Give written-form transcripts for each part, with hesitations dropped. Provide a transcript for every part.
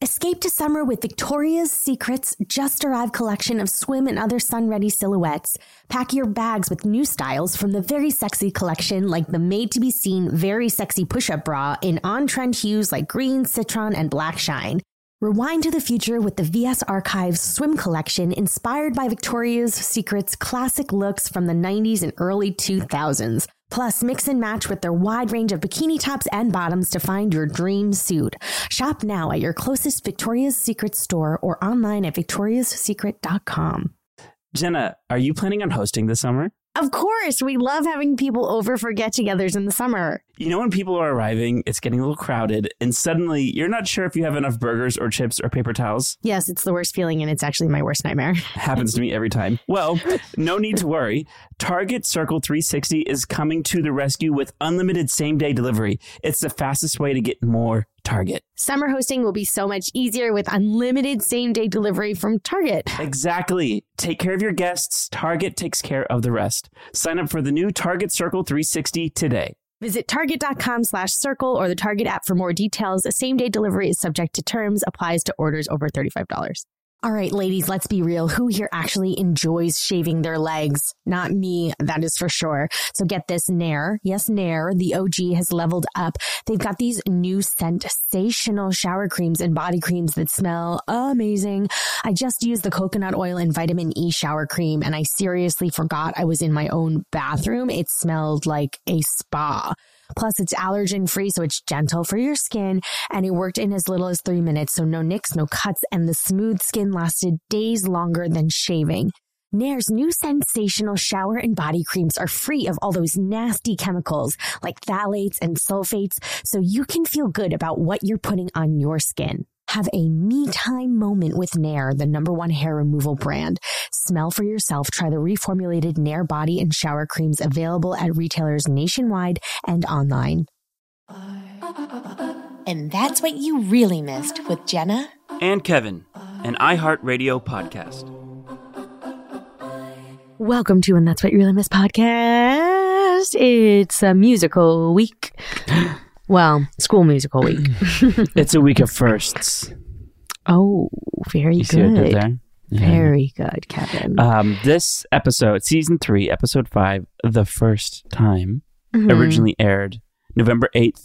Escape to summer with Victoria's Secret's just-arrived collection of swim and other sun-ready silhouettes. Pack your bags with new styles from the very sexy collection, like the made-to-be-seen very sexy push-up bra in on-trend hues like green, citron, and black shine. Rewind to the future with the VS Archives swim collection inspired by Victoria's Secret's classic looks from the 90s and early 2000s. Plus, mix and match with their wide range of bikini tops and bottoms to find your dream suit. Shop now at your closest Victoria's Secret store or online at victoriassecret.com. Jenna, are you planning on hosting this summer? Of course, we love having people over for get-togethers in the summer. You know, when people are arriving, it's getting a little crowded, and suddenly you're not sure if you have enough burgers or chips or paper towels. Yes, it's the worst feeling, and it's actually my worst nightmare. Happens to me every time. Well, no need to worry. Target Circle 360 is coming to the rescue with unlimited same-day delivery. It's the fastest way to get more Target. Summer hosting will be so much easier with unlimited same-day delivery from Target. Exactly. Take care of your guests. Target takes care of the rest. Sign up for the new Target Circle 360 today. Visit target.com/circle or the Target app for more details. A same-day delivery is subject to terms, applies to orders over $35. All right, ladies, let's be real. Who here actually enjoys shaving their legs? Not me, that is for sure. So get this, Nair. Yes, Nair, the OG, has leveled up. They've got these new sensational shower creams and body creams that smell amazing. I just used the coconut oil and vitamin E shower cream, and I seriously forgot I was in my own bathroom. It smelled like a spa. Plus, it's allergen-free, so it's gentle for your skin, and it worked in as little as 3 minutes, so no nicks, no cuts, and the smooth skin lasted days longer than shaving. Nair's new sensational shower and body creams are free of all those nasty chemicals like phthalates and sulfates, so you can feel good about what you're putting on your skin. Have a me-time moment with Nair, the #1 hair removal brand. Smell for yourself. Try the reformulated Nair body and shower creams available at retailers nationwide and online. And that's what you really missed with Jenna and Kevin, an iHeartRadio podcast. Welcome to And That's What You Really Missed podcast. It's a musical week. Well, school musical week. It's a week of firsts. Oh, very you see what I did good. there? Yeah. Very good, Kevin. This episode, season 3, episode 5, The First Time, originally aired November 8th,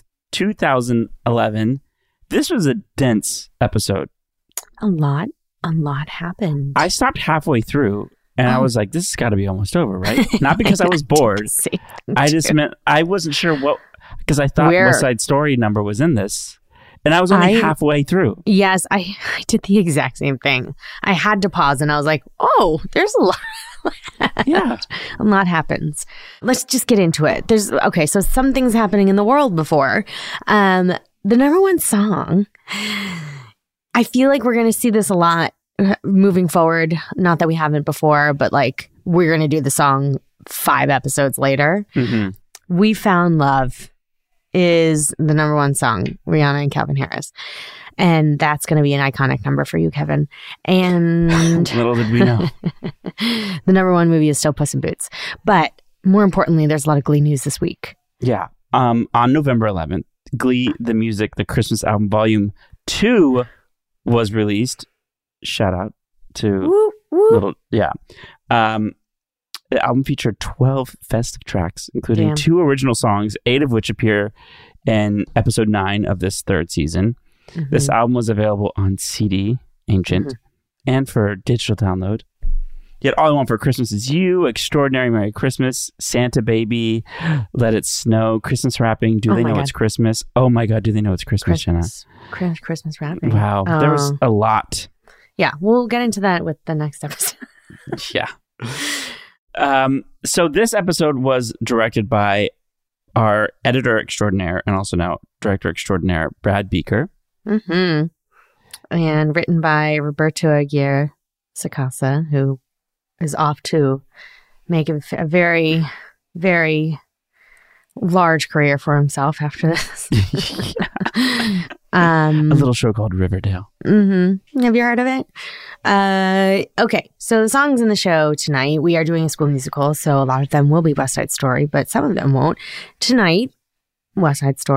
2011. This was a dense episode. A lot happened. I stopped halfway through and I was like, this has got to be almost over, right? Not because I was bored. I just meant I wasn't sure what, because I thought West Side Story number was in this. And I was only halfway through. Yes, I did the exact same thing. I had to pause and I was like, oh, there's a lot. Yeah. A lot happens. Let's just get into it. So some things happening in the world before. The #1 song, I feel like we're going to see this a lot moving forward. Not that we haven't before, but like we're going to do the song 5 episodes later. Mm-hmm. We Found Love is the #1 song, Rihanna and Calvin Harris. And that's going to be an iconic number for you, Kevin. And little did we know. The #1 movie is still Puss in Boots. But more importantly, there's a lot of Glee news this week. Yeah. On November 11th, Glee, the music, the Christmas album, Volume 2 was released. Shout out to Whoop, whoop. little, yeah. The album featured 12 festive tracks, including 2 original songs, 8 of which appear in episode 9 of this 3rd season. Mm-hmm. This album was available on CD, Ancient, and for digital download. Yet All I Want for Christmas Is You, Extraordinary Merry Christmas, Santa Baby, Let It Snow, Christmas Wrapping, Do They Know It's Christmas? Oh my God, do they know it's Christmas, Jenna? Christmas Wrapping. Wow, there was a lot. Yeah, we'll get into that with the next episode. Yeah. So this episode was directed by our editor extraordinaire and also now director extraordinaire, Brad Beaker. Mm-hmm. And written by Roberto Aguirre Sacasa, who is off to make a very, very large career for himself after this. A little show called Riverdale. Mm-hmm. Have you heard of it? Okay, so the songs in the show tonight, we are doing a school musical, so a lot of them will be West Side Story, but some of them won't. Tonight, West Side Story.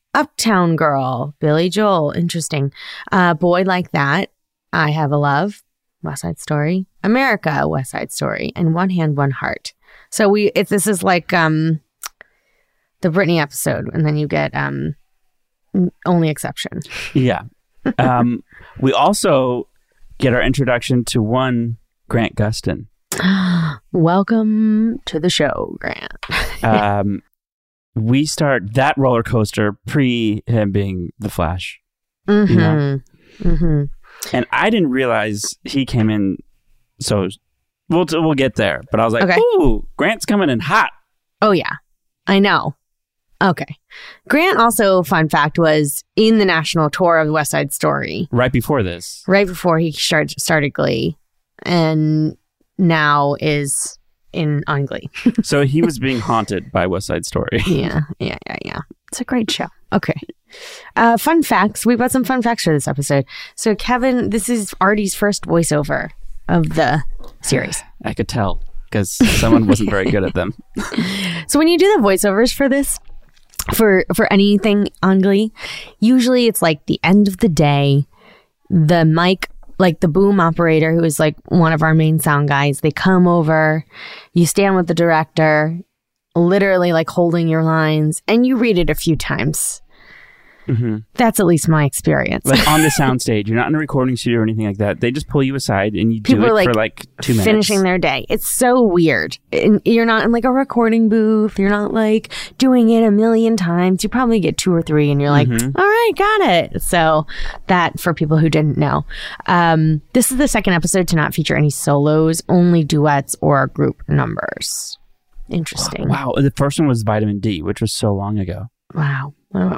Uptown Girl, Billy Joel, interesting. Boy Like That, I Have a Love, West Side Story, America, West Side Story, and One Hand, One Heart. So this is like the Britney episode, and then you get Only Exception. Yeah. We also get our introduction to one Grant Gustin. Welcome to the show, Grant. We start that roller coaster pre him being the Flash. Mm-hmm. You know? Mm-hmm. And I didn't realize he came in. So we'll get there. But I was like, okay. Ooh, Grant's coming in hot. Oh, yeah. I know. Okay. Grant also, fun fact, was in the national tour of the West Side Story. Right before this. Right before he started Glee. And now is on Glee. So he was being haunted by West Side Story. Yeah. It's a great show. Okay. Fun facts. We've got some fun facts for this episode. So Kevin, this is Artie's first voiceover of the series. I could tell because someone wasn't very good at them. So when you do the voiceovers for this, for anything on Glee, usually it's like the end of the day, the mic, like the boom operator, who is like one of our main sound guys, they come over, you stand with the director, literally like holding your lines, and you read it a few times. Mm-hmm. That's at least my experience. Like on the soundstage, you're not in a recording studio or anything like that. They just pull you aside and you do it for like 2 minutes. Finishing their day. It's so weird. And you're not in like a recording booth. You're not like doing it a million times. You probably get 2 or 3 and you're like, all right, got it. So that, for people who didn't know, this is the second episode to not feature any solos, only duets or group numbers. Interesting. Wow. The first one was Vitamin D, which was so long ago. Wow.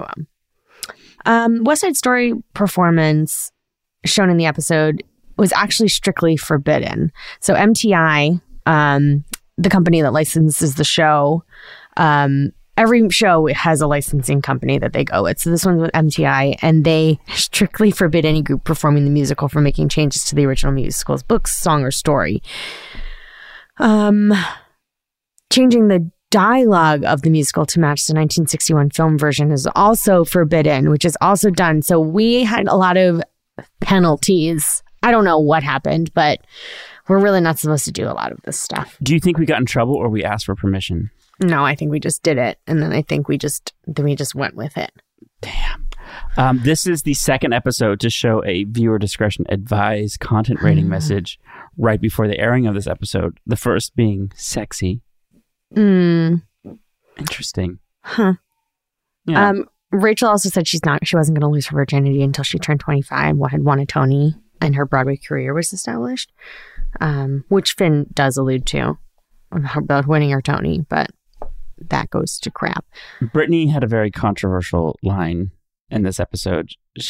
West Side Story performance shown in the episode was actually strictly forbidden. So MTI, the company that licenses the show, every show has a licensing company that they go with. So this one's with MTI, and they strictly forbid any group performing the musical from making changes to the original musical's books, song, or story. Changing the dialogue of the musical to match the 1961 film version is also forbidden, which is also done. So we had a lot of penalties. I don't know what happened, but we're really not supposed to do a lot of this stuff. Do you think we got in trouble or we asked for permission? No, I think we just did it. And then I think we just went with it. Damn. This is the second episode to show a viewer discretion advised content rating message right before the airing of this episode. The first being sexy. Interesting. Huh. Yeah. Rachel also said she wasn't going to lose her virginity until she turned 25, had won a Tony, and her Broadway career was established, which Finn does allude to about winning her Tony, but that goes to crap. Brittany had a very controversial line in this episode.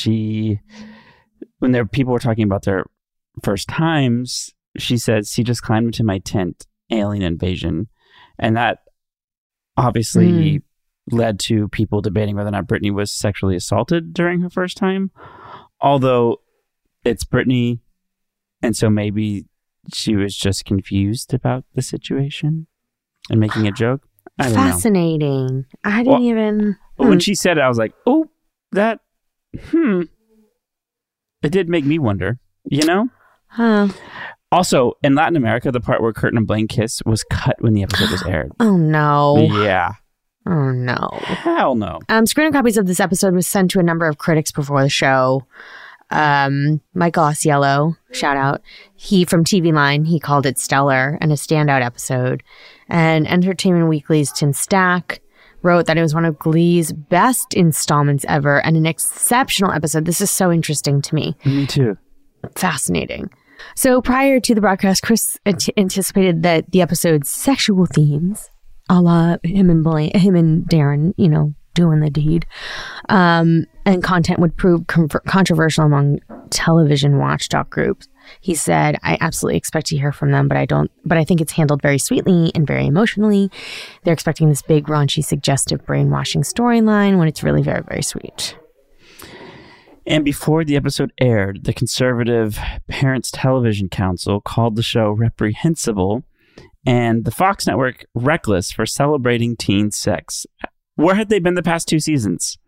When people were talking about their first times, she says, "He just climbed into my tent, alien invasion." And that obviously led to people debating whether or not Brittany was sexually assaulted during her first time. Although it's Brittany, and so maybe she was just confused about the situation and making a joke. I don't know. Fascinating. I didn't even... But when she said it, I was like, oh, that... It did make me wonder, you know? Huh. Also, in Latin America, the part where Kurt and Blaine kiss was cut when the episode was aired. Oh, no. Yeah. Oh, no. Hell no. Screener copies of this episode was sent to a number of critics before the show. Michael Osiello, shout out. He, from TV Line, he called it stellar and a standout episode. And Entertainment Weekly's Tim Stack wrote that it was one of Glee's best installments ever and an exceptional episode. This is so interesting to me. Me too. Fascinating. So prior to the broadcast, Chris anticipated that the episode's sexual themes, a la him and Darren, doing the deed, and content would prove controversial among television watchdog groups. He said, "I absolutely expect to hear from them, but I think it's handled very sweetly and very emotionally. They're expecting this big, raunchy, suggestive, brainwashing storyline when it's really very, very sweet." And before the episode aired, the conservative Parents Television Council called the show reprehensible and the Fox network reckless for celebrating teen sex. Where had they been the past 2 seasons?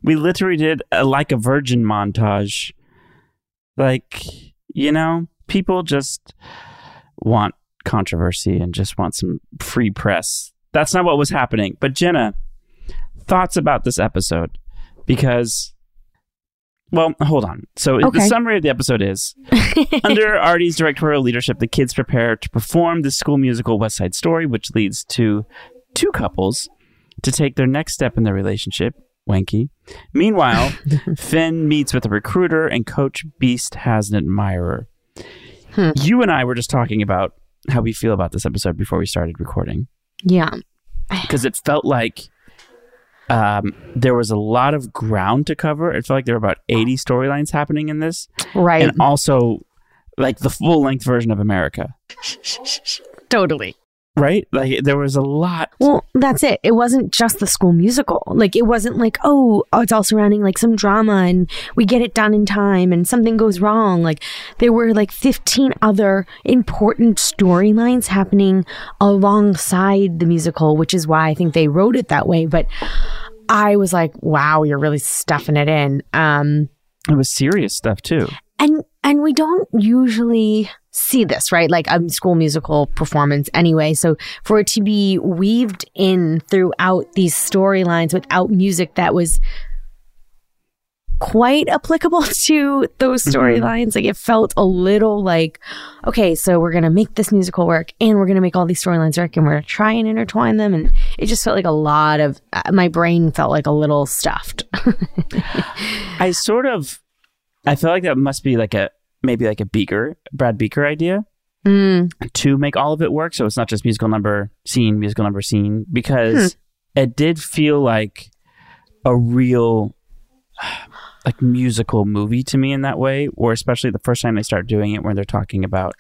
We literally did a Like a Virgin montage. Like, you know, people just want controversy and just want some free press. That's not what was happening. But Jenna, thoughts about this episode? Because, well, hold on. So the summary of the episode is, under Artie's directorial leadership, the kids prepare to perform the school musical West Side Story, which leads to two couples to take their next step in their relationship. Wanky. Meanwhile, Finn meets with a recruiter and Coach Beiste has an admirer. You and I were just talking about how we feel about this episode before we started recording. Yeah. Because it felt like there was a lot of ground to cover. It felt like there were about 80 storylines happening in this. Right. And also like the full-length version of America. Totally. Right? Like there was a lot. Well, that's it. It wasn't just the school musical. Like it wasn't like, oh, it's all surrounding like some drama and we get it done in time and something goes wrong. Like there were like 15 other important storylines happening alongside the musical, which is why I think they wrote it that way. But I was like, wow, you're really stuffing it in. It was serious stuff too. And we don't usually see this, right? Like a school musical performance anyway. So for it to be weaved in throughout these storylines without music that was quite applicable to those storylines, like it felt a little like, okay, so we're going to make this musical work and we're going to make all these storylines work and we're going to try and intertwine them. And it just felt like a lot of, my brain felt like a little stuffed. I feel like that must be like maybe like a Brad Beaker idea to make all of it work. So it's not just musical number, scene, because it did feel like a real like musical movie to me in that way, or especially the first time they start doing it where they're talking about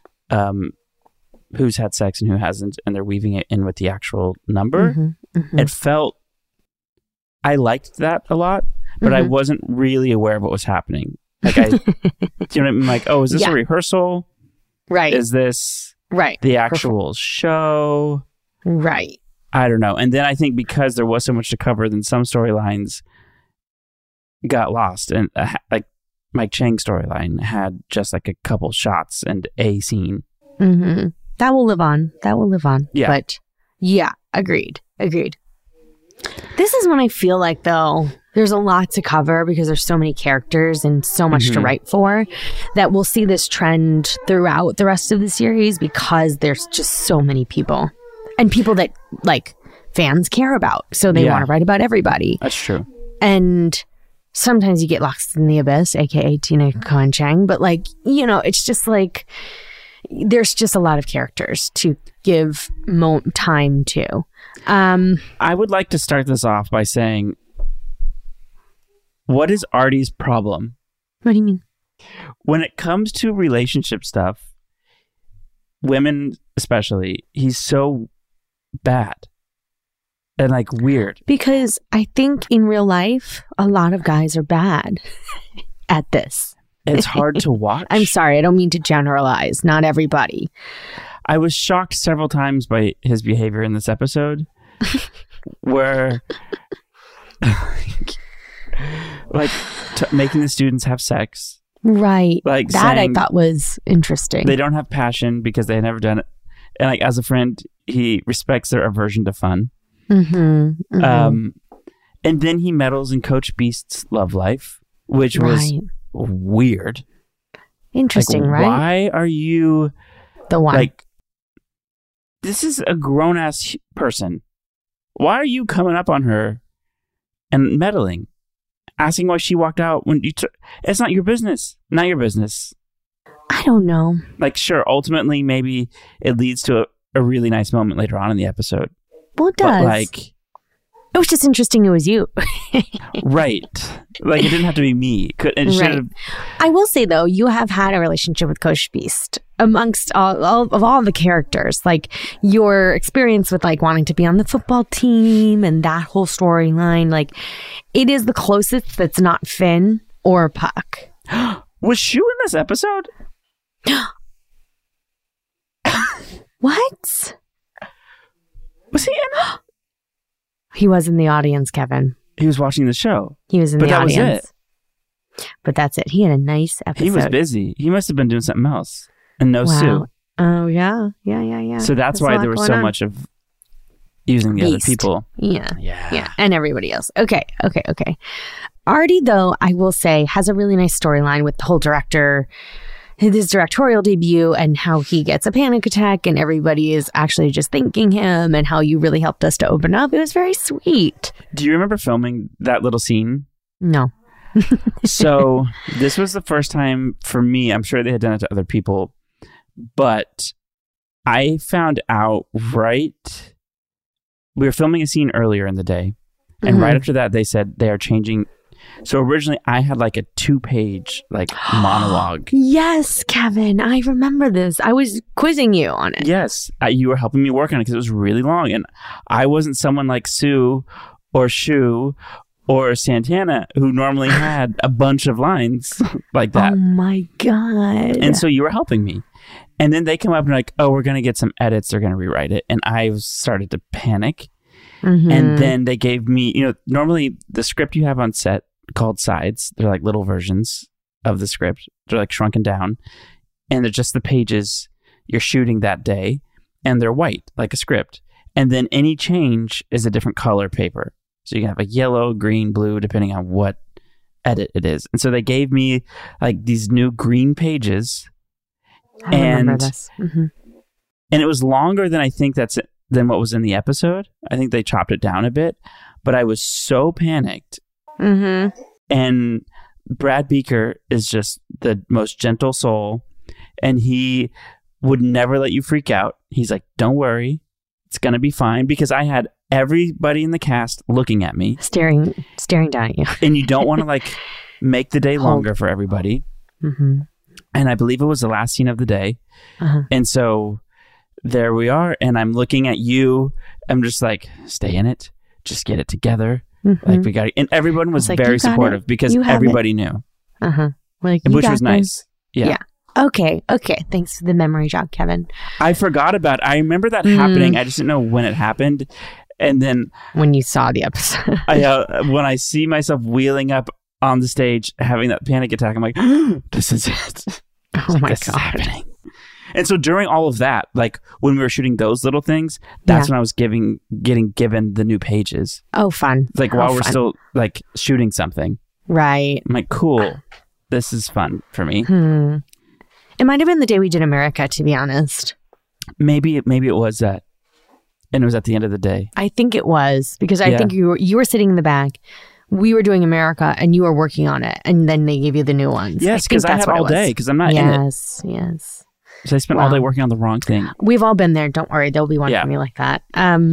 who's had sex and who hasn't, and they're weaving it in with the actual number. It felt, I liked that a lot. But I wasn't really aware of what was happening. Like do you know what I mean? Like, oh, is this a rehearsal? Right. Is this the actual show? Right. I don't know. And then I think because there was so much to cover, then some storylines got lost. And like Mike Chang's storyline had just like a couple shots and a scene. That will live on. Yeah. But yeah, agreed. This is when I feel like, though, there's a lot to cover because there's so many characters and so much to write for, that we'll see this trend throughout the rest of the series because there's just so many people and people that like fans care about. So they want to write about everybody. That's true. And sometimes you get lost in the abyss, aka Tina Cohen Chang. But like, you know, it's just like there's just a lot of characters to give time to. I would like to start this off by saying, what is Artie's problem? What do you mean? When it comes to relationship stuff, women especially, he's so bad and like weird. Because I think in real life, a lot of guys are bad at this. It's hard to watch. I'm sorry, I don't mean to generalize. Not everybody. I was shocked several times by his behavior in this episode where like making the students have sex. Right. Like that I thought was interesting. They don't have passion because they had never done it. And like as a friend, he respects their aversion to fun. And then he meddles in Coach Beiste's love life, which was weird. Interesting, like, right? Why are you the one? Like, this is a grown-ass person. Why are you coming up on her and meddling? Asking why she walked out when you it's not your business. Not your business. I don't know. Like, sure, ultimately, maybe it leads to a really nice moment later on in the episode. Well, it does. But, like, it was just interesting it was you. Right. Like, it didn't have to be me. Right. I will say, though, you have had a relationship with Coach Beiste amongst all the characters. Like, your experience with, like, wanting to be on the football team and that whole storyline. Like, it is the closest that's not Finn or Puck. Was Shu in this episode? What? Was he in it? He was in the audience, Kevin. He was watching the show. He was in the audience. That was it. But that's it. He had a nice episode. He was busy. He must have been doing something else. And no Sue. Oh, yeah. So that's why there was so much of using the other people. Yeah. And everybody else. Okay. Artie, though, I will say, has a really nice storyline with the whole director, his directorial debut, and how he gets a panic attack and everybody is actually just thanking him, and how you really helped us to open up. It was very sweet. Do you remember filming that little scene? No. So this was the first time for me. I'm sure they had done it to other people, but I found out we were filming a scene earlier in the day, and right after that they said they are changing. So originally I had like a 2-page monologue. Yes, Kevin, I remember this. I was quizzing you on it. Yes, you were helping me work on it because it was really long, and I wasn't someone like Sue or Shu or Santana, who normally had a bunch of lines like that. Oh my God. And so you were helping me. And then they come up and like, oh, we're going to get some edits. They're going to rewrite it. And I started to panic. Mm-hmm. And then they gave me, normally the script you have on set called sides, they're like little versions of the script. They're like shrunken down. And they're just the pages you're shooting that day. And they're white, like a script. And then any change is a different color paper. So you can have a yellow, green, blue, depending on what edit it is. And so they gave me like these new green pages. I remember this. Mm-hmm. And it was longer than I think than what was in the episode. I think they chopped it down a bit. But I was so panicked. Mm-hmm. And Brad Beaker is just the most gentle soul. And he would never let you freak out. He's like, don't worry. It's going to be fine. Because I had everybody in the cast looking at me, staring down at you, and you don't want to make the day longer for everybody. Mm-hmm. And I believe it was the last scene of the day, and so there we are. And I'm looking at you. I'm just like, stay in it, just get it together. Mm-hmm. We got it. And everyone was very supportive because everybody knew, which was nice. Yeah. Okay. Thanks for the memory jog, Kevin. I forgot about it. I remember that happening. I just didn't know when it happened. And then when you saw the episode, when I see myself wheeling up on the stage, having that panic attack, I'm like, this is it. Oh my God. Is happening. And so during all of that, when we were shooting those little things, that's when I was getting given the new pages. Oh, fun. While we're still shooting something. Right. I'm like, cool. This is fun for me. It might have been the day we did America, to be honest. Maybe it was that. And it was at the end of the day. I think it was, because I think you were sitting in the back. We were doing America, and you were working on it, and then they gave you the new ones. Yes, because I had all day, because I'm not in it. Yes. So I spent all day working on the wrong thing. We've all been there. Don't worry, there'll be one for me like that.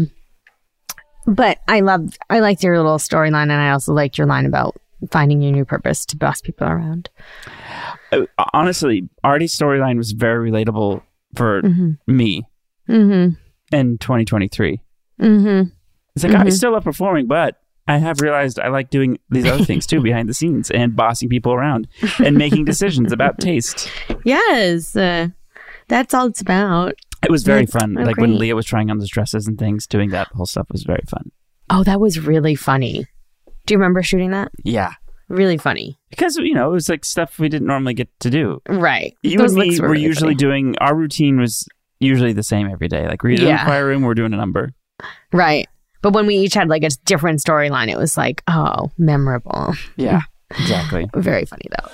But I liked your little storyline, and I also liked your line about finding your new purpose to boss people around. Honestly, Artie's storyline was very relatable for me. In 2023. It's like, I still love performing, but I have realized I like doing these other things too behind the scenes and bossing people around and making decisions about taste. Yes, that's all it's about. It was very fun. When Leah was trying on those dresses and things, doing that whole stuff was very fun. Oh, that was really funny. Do you remember shooting that? Yeah. Really funny. Because, it was stuff we didn't normally get to do. Right. You and me were usually doing, our routine was usually the same every day. We're in the choir room, we're doing a number. Right. But when we each had a different storyline, it was memorable. Yeah, exactly. Very funny though.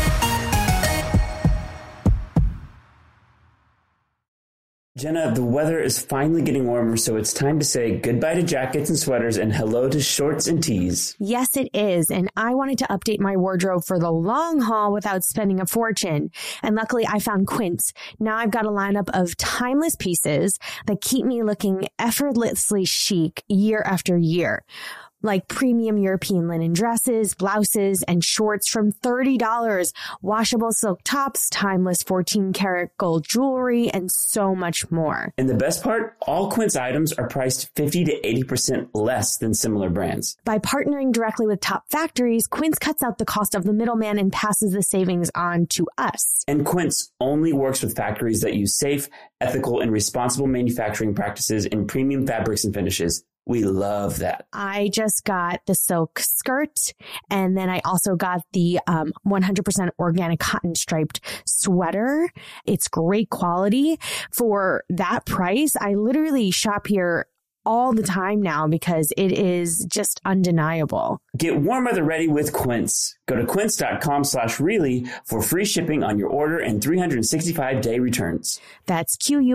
Jenna, the weather is finally getting warmer, so it's time to say goodbye to jackets and sweaters and hello to shorts and tees. Yes, it is. And I wanted to update my wardrobe for the long haul without spending a fortune. And luckily, I found Quince. Now I've got a lineup of timeless pieces that keep me looking effortlessly chic year after year. Like premium European linen dresses, blouses, and shorts from $30, washable silk tops, timeless 14-karat gold jewelry, and so much more. And the best part, all Quince items are priced 50 to 80% less than similar brands. By partnering directly with top factories, Quince cuts out the cost of the middleman and passes the savings on to us. And Quince only works with factories that use safe, ethical, and responsible manufacturing practices in premium fabrics and finishes. We love that. I just got the silk skirt, and then I also got the 100% organic cotton striped sweater. It's great quality. For that price, I literally shop here all the time now because it is just undeniable. Get warm weather ready with Quince. Go to quince.com/really for free shipping on your order and 365-day returns. That's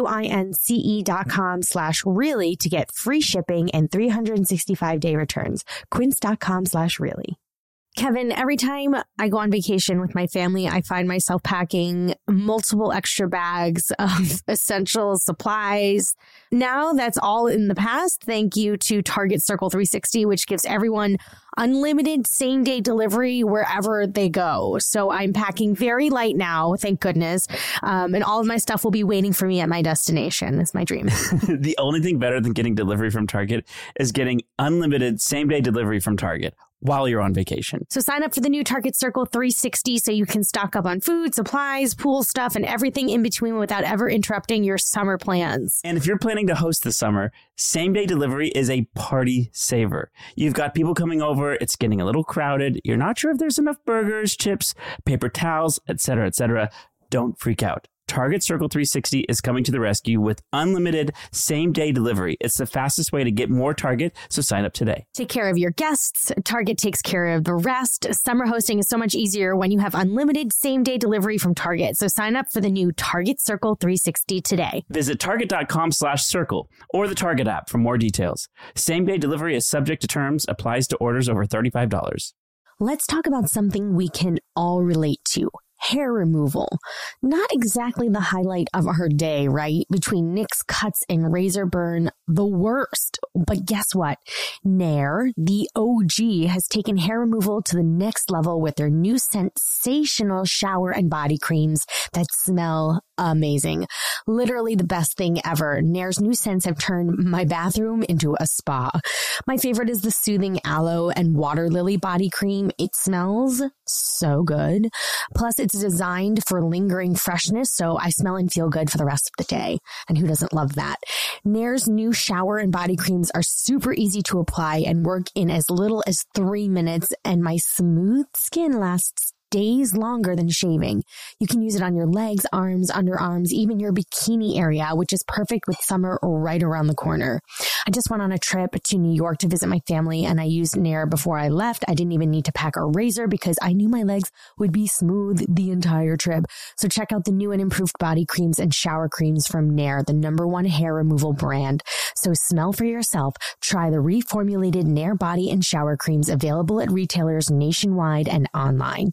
QUINCE.com/really to get free shipping and 365-day returns. Quince.com/really. Kevin, every time I go on vacation with my family, I find myself packing multiple extra bags of essential supplies. Now that's all in the past. Thank you to Target Circle 360, which gives everyone unlimited same-day delivery wherever they go. So I'm packing very light now, thank goodness. And all of my stuff will be waiting for me at my destination. It's my dream. The only thing better than getting delivery from Target is getting unlimited same-day delivery from Target while you're on vacation. So sign up for the new Target Circle 360 so you can stock up on food, supplies, pool stuff, and everything in between without ever interrupting your summer plans. And if you're planning to host this summer, same-day delivery is a party saver. You've got people coming over, it's getting a little crowded, you're not sure if there's enough burgers, chips, paper towels, etc., etc. Don't freak out. Target Circle 360 is coming to the rescue with unlimited same-day delivery. It's the fastest way to get more Target, so sign up today. Take care of your guests. Target takes care of the rest. Summer hosting is so much easier when you have unlimited same-day delivery from Target. So sign up for the new Target Circle 360 today. Visit target.com/circle or the Target app for more details. Same-day delivery is subject to terms, applies to orders over $35. Let's talk about something we can all relate to. Hair removal. Not exactly the highlight of our day, right? Between nicks, cuts, and razor burn, the worst. But guess what? Nair, the OG, has taken hair removal to the next level with their new sensational shower and body creams that smell amazing. Literally the best thing ever. Nair's new scents have turned my bathroom into a spa. My favorite is the soothing aloe and water lily body cream. It smells so good. Plus, it's designed for lingering freshness, so I smell and feel good for the rest of the day. And who doesn't love that? Nair's new shower and body creams are super easy to apply and work in as little as 3 minutes, and my smooth skin lasts days longer than shaving. You can use it on your legs, arms, underarms, even your bikini area, which is perfect with summer right around the corner. I just went on a trip to New York to visit my family, and I used Nair before I left. I didn't even need to pack a razor because I knew my legs would be smooth the entire trip. So check out the new and improved body creams and shower creams from Nair, the #1 hair removal brand. So smell for yourself. Try the reformulated Nair body and shower creams available at retailers nationwide and online.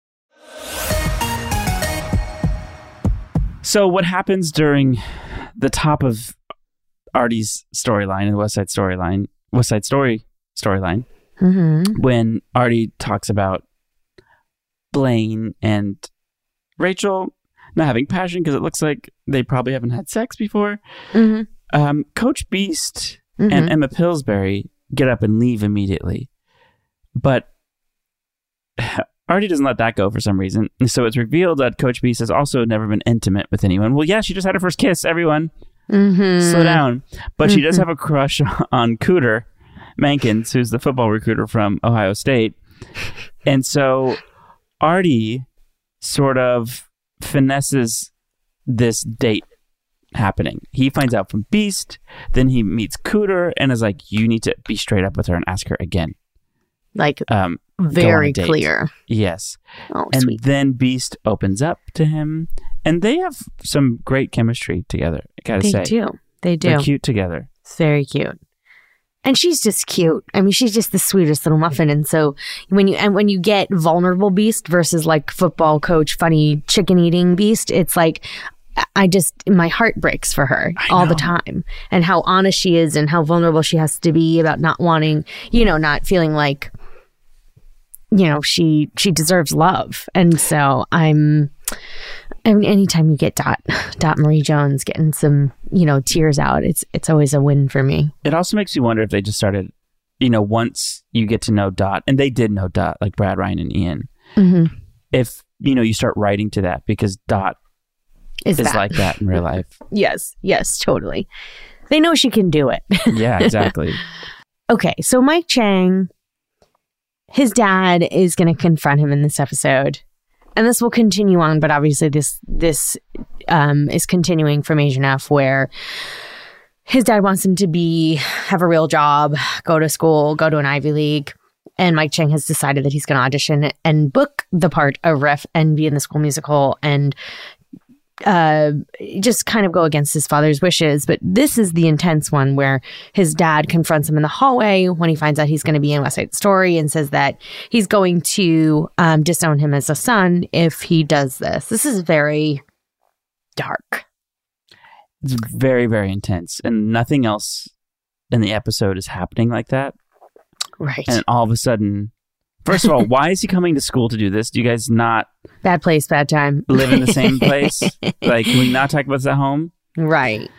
So what happens during the top of Artie's storyline and the West Side Story storyline when Artie talks about Blaine and Rachel not having passion because it looks like they probably haven't had sex before. Coach Beast and Emma Pillsbury get up and leave immediately. But Artie doesn't let that go for some reason. So it's revealed that Coach Beast has also never been intimate with anyone. Well, yeah, she just had her first kiss, everyone. Slow down. But she does have a crush on Cooter Mankins, who's the football recruiter from Ohio State. And so Artie sort of finesses this date happening. He finds out from Beast, then he meets Cooter and is like, you need to be straight up with her and ask her again. Like, very clear. Yes. Oh, and sweet. then Beast opens up to him, and they have some great chemistry together, I gotta say. They do. They're cute together. It's very cute. And she's just cute. I mean, she's just the sweetest little muffin. And so when you get vulnerable Beast versus like football coach, funny chicken eating Beast, it's like, my heart breaks for her all the time, and how honest she is and how vulnerable she has to be about not wanting, not feeling like, she deserves love. And so anytime you get Dot Marie Jones getting some, tears out, it's always a win for me. It also makes you wonder if they just started, once you get to know Dot, and they did know Dot, like Brad, Ryan, and Ian, if, you start writing to that because Dot is like that in real life. Yes, totally. They know she can do it. Yeah, exactly. Okay, so Mike Chang, his dad is going to confront him in this episode. And this will continue on, but obviously this is continuing from Asian F, where his dad wants him to have a real job, go to school, go to an Ivy League. And Mike Chang has decided that he's going to audition and book the part of Ref and be in the School Musical and just kind of go against his father's wishes. But this is the intense one where his dad confronts him in the hallway when he finds out he's going to be in West Side Story and says that he's going to disown him as a son if he does this. This is very dark. It's very, very intense. And nothing else in the episode is happening like that. Right. And all of a sudden, first of all, why is he coming to school to do this? Do you guys not... Bad place, bad time. Live in the same place? Like, can we not talk about this at home? Right.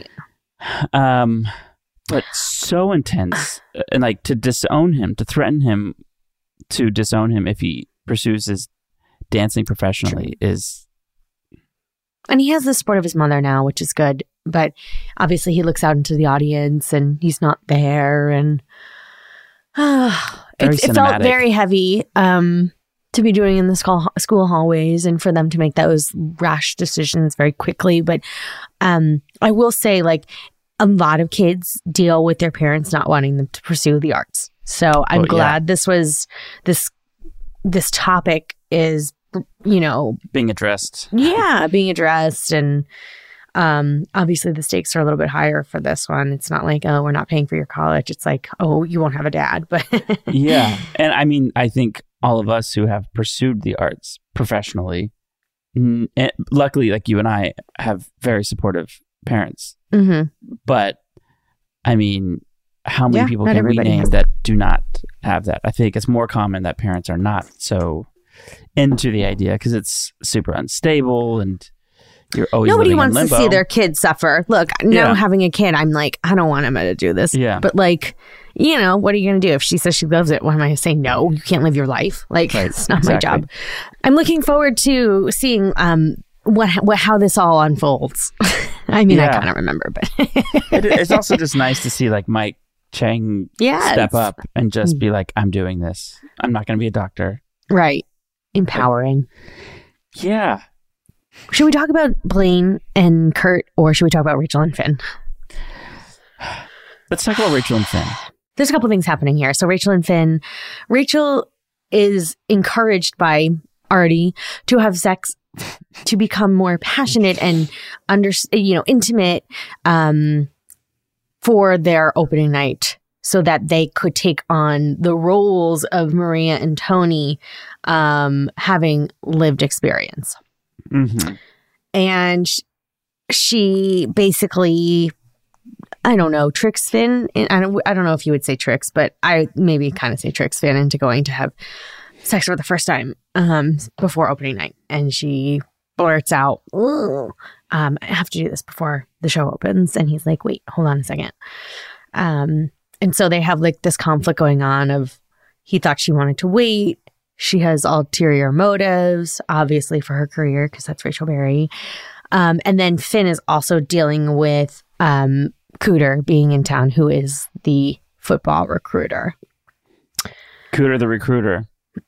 But so intense. And like, to disown him, to threaten him, to disown him if he pursues his dancing professionally is... And he has the support of his mother now, which is good. But obviously he looks out into the audience and he's not there. And it felt very heavy to be doing in the school hallways and for them to make those rash decisions very quickly. But I will say, like, a lot of kids deal with their parents not wanting them to pursue the arts. So I'm glad this topic is, being addressed. Yeah, being addressed. And obviously the stakes are a little bit higher for this one. It's not like, oh, we're not paying for your college. It's like, oh, you won't have a dad. But yeah. And I mean, I think all of us who have pursued the arts professionally, luckily, like you and I, have very supportive parents. Mm-hmm. But I mean, how many people can we name has that do not have that? I think it's more common that parents are not so into the idea because it's super unstable and you're always nobody wants to see their kids suffer. Look, now having a kid, I'm like, I don't want Emma to do this. Yeah. But like, what are you going to do? If she says she loves it, why am I saying no? You can't live your life. Like, it's not my job. I'm looking forward to seeing how this all unfolds. I mean, I kind of remember, but it's also just nice to see like Mike Chang step up and just be like, I'm doing this. I'm not going to be a doctor. Right. Empowering. Yeah. Should we talk about Blaine and Kurt, or should we talk about Rachel and Finn? Let's talk about Rachel and Finn. There's a couple things happening here. So Rachel and Finn. Rachel is encouraged by Artie to have sex to become more passionate and intimate for their opening night, so that they could take on the roles of Maria and Tony, having lived experience. Mm-hmm. And she basically, I don't know, tricks Finn. I don't know if you would say tricks, but I maybe kind of say tricks Finn into going to have sex for the first time before opening night. And she blurts out, I have to do this before the show opens. And he's like, wait, hold on a second. And so they have like this conflict going on of he thought she wanted to wait. She has ulterior motives, obviously, for her career, because that's Rachel Berry. And then Finn is also dealing with Cooter being in town, who is the football recruiter. Cooter the recruiter.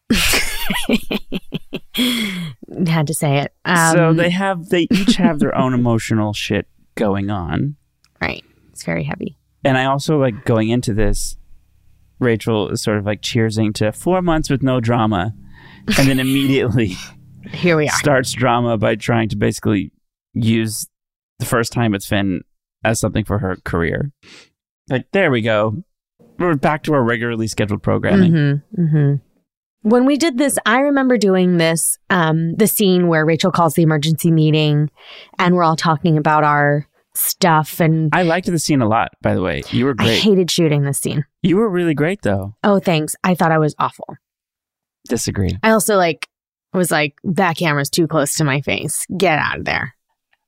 Had to say it. So they each have their own emotional shit going on. Right. It's very heavy. And I also like going into this, Rachel is sort of like cheersing to 4 months with no drama. And then immediately here we are. Starts drama by trying to basically use the first time with Finn as something for her career. Like, there we go. We're back to our regularly scheduled programming. Mm-hmm, mm-hmm. When we did this, I remember doing this, the scene where Rachel calls the emergency meeting and we're all talking about our stuff. And I liked the scene a lot, by the way. You were great. I hated shooting this scene. You were really great, though. Oh, thanks. I thought I was awful. Disagree. I also was like, that camera's too close to my face. Get out of there.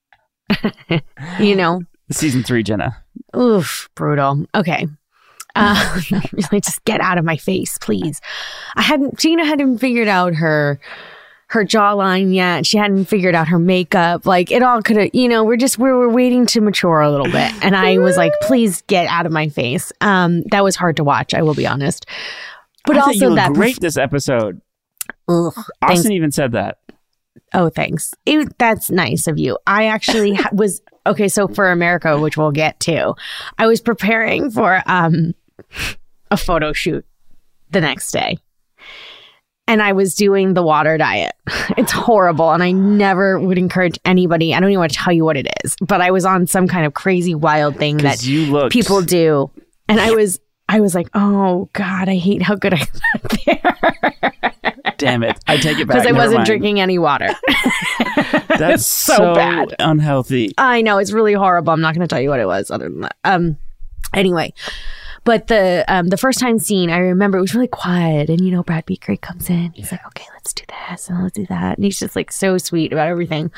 Season 3, Jenna. Oof, brutal. Okay. Really, just get out of my face, please. Gina hadn't figured out her her jawline yet. She hadn't figured out her makeup. Like it all could have, we were waiting to mature a little bit. And I was like, please get out of my face. That was hard to watch. I will be honest. But I also you that look great this episode. Ugh, Austin even said that. Oh, thanks. That's nice of you. I actually was okay. So for America, which we'll get to, I was preparing for a photo shoot the next day. And I was doing the water diet. It's horrible. And I never would encourage anybody. I don't even want to tell you what it is. But I was on some kind of crazy wild thing that people do. And I was like, oh, God, I hate how good I look there. Damn it. I take it back. Because I wasn't drinking any water. That's so bad. Unhealthy. I know. It's really horrible. I'm not going to tell you what it was other than that. Anyway. But the first time scene, I remember it was really quiet. And, Brad Beaker comes in. He's like, okay, let's do this and let's do that. And he's just like so sweet about everything.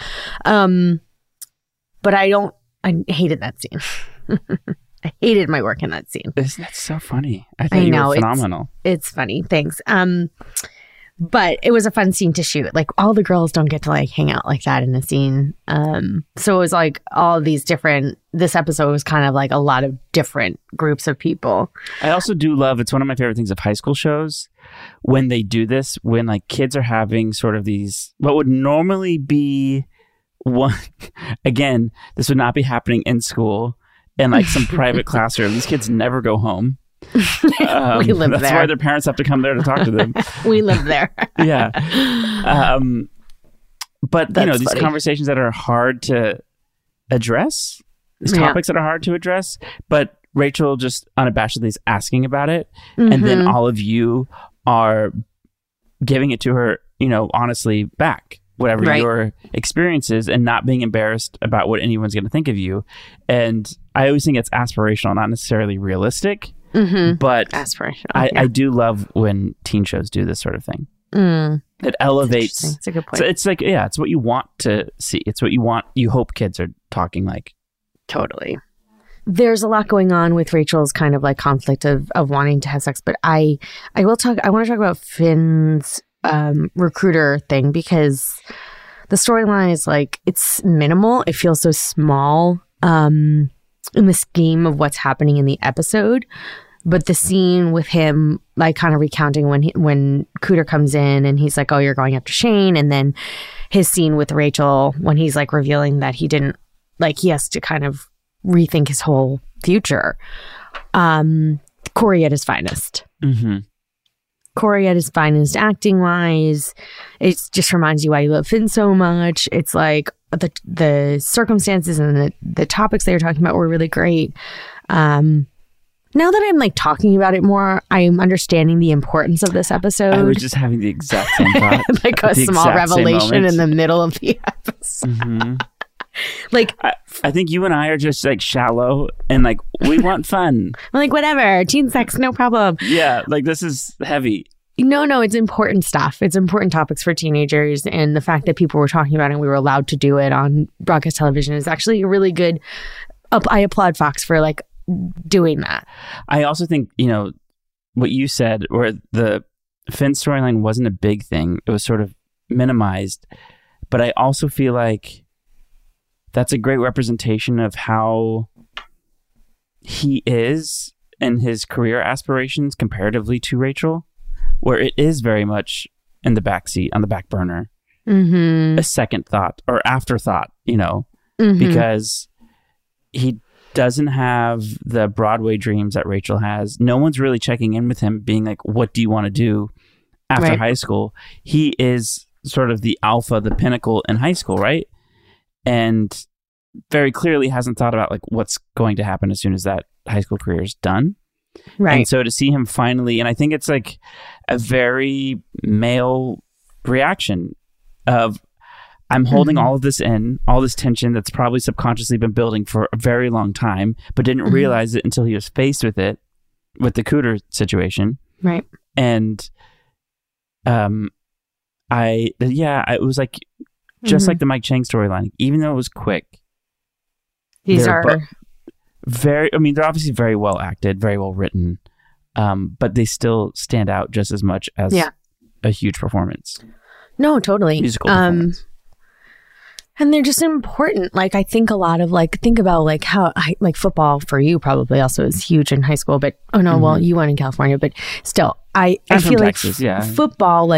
But I hated that scene. I hated my work in that scene. Isn't that so funny? I thought you were phenomenal. It's funny. Thanks. But it was a fun scene to shoot. Like all the girls don't get to like hang out like that in a scene. So it was like all these this episode was kind of like a lot of different groups of people. I also do love, it's one of my favorite things of high school shows when they do this, when like kids are having sort of these, what would normally be one, again, this would not be happening in school in like some private classroom. These kids never go home. We live that's there. why their parents have to come there to talk to them. We live there. Yeah. But that's these funny. conversations that are hard to address, these topics that are hard to address, but Rachel just unabashedly is asking about it. Mm-hmm. And then all of you are giving it to her, honestly back, whatever your experience is, and not being embarrassed about what anyone's going to think of you. And I always think it's aspirational, not necessarily realistic. Mm-hmm. But aspirational. I do love when teen shows do this sort of thing. It elevates. It's a good point. So it's like, it's what you want to see. It's what you hope kids are talking like. Totally. There's a lot going on with Rachel's kind of like conflict of wanting to have sex. But I want to talk about Finn's recruiter thing, because the storyline is like, it's minimal. It feels so small. In the scheme of what's happening in the episode. But the scene with him like kind of recounting when Cooter comes in and he's like, oh, you're going after Shane, and then his scene with Rachel when he's like revealing that he didn't, like, he has to kind of rethink his whole future. Corey at his finest. Mm-hmm. Corey at his finest acting wise. It just reminds you why you love Finn so much. It's like the circumstances and the topics they were talking about were really great. Now that I'm like talking about it more, I'm understanding the importance of this episode. I was just having the exact same thought. Like a small revelation in the middle of the episode. Mm-hmm. Like, I think you and I are just like shallow and like, we want fun. I'm like, whatever, teen sex, no problem. Yeah, like this is heavy. No, it's important stuff. It's important topics for teenagers. And the fact that people were talking about it and we were allowed to do it on broadcast television is actually a really good. I applaud Fox for like doing that. I also think, what you said, where the Finn storyline wasn't a big thing. It was sort of minimized. But I also feel like that's a great representation of how he is and his career aspirations comparatively to Rachel, where it is very much in the backseat, on the back burner, a second thought or afterthought, because he doesn't have the Broadway dreams that Rachel has. No one's really checking in with him, being like, what do you want to do after high school? He is sort of the alpha, the pinnacle in high school, right? And very clearly hasn't thought about like what's going to happen as soon as that high school career is done. Right. And so to see him finally, and I think it's like a very male reaction of, I'm holding all of this in, all this tension that's probably subconsciously been building for a very long time, but didn't realize it until he was faced with it, with the Cooter situation. Right. And it was like, just like the Mike Chang storyline, even though it was quick. They're obviously very well acted, very well written, but they still stand out just as much as a huge performance. No, totally. Musical performance. And they're just important. Like, I think a lot of think about how football for you probably also is huge in high school, but well, you went in California, but still, I feel Texas, like football,